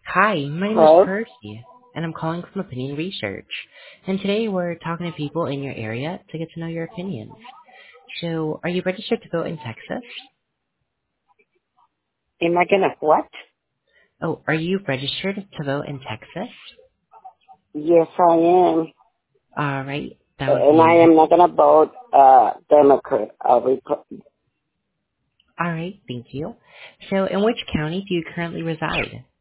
Hi, my name is Hello? Percy, and I'm calling from Opinion Research. And today we're talking to people in your area to get to know your opinions. So, are you registered to vote in Texas? Am I gonna what? Oh, are you registered to vote in Texas? Yes, I am. All right, that would And I be am not gonna vote, Democrat. all right. Thank you. So, in which county do you currently reside?